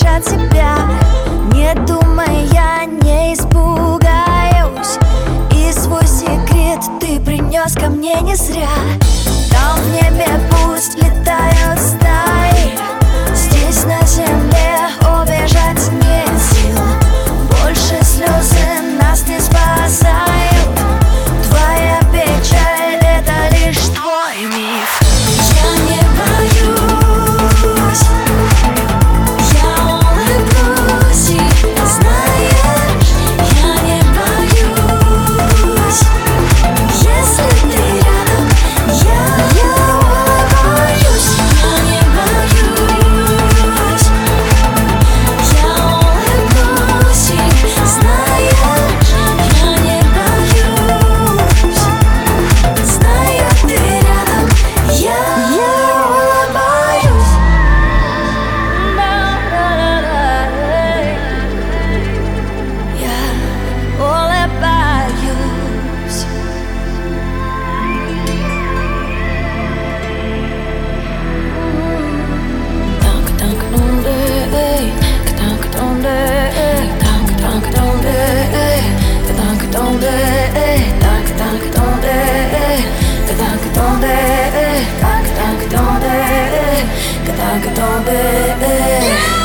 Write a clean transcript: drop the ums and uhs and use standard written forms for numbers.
от тебя. Не думай, я не испугаюсь, и свой секрет ты принес ко мне не зря. Там в небе пусть летают стаи, здесь на земле убежать нет сил. Больше слезы нас не спасают, твоя печаль — это лишь твой миф. Я не боюсь, я улыбнусь, и знаешь, я не боюсь. Если ты рядом, я улыбаюсь. Я не боюсь, я улыбнусь, и знаешь, я не боюсь. Знаю, ты рядом, я улыбаюсь. Я улыбаюсь. ¿Dónde?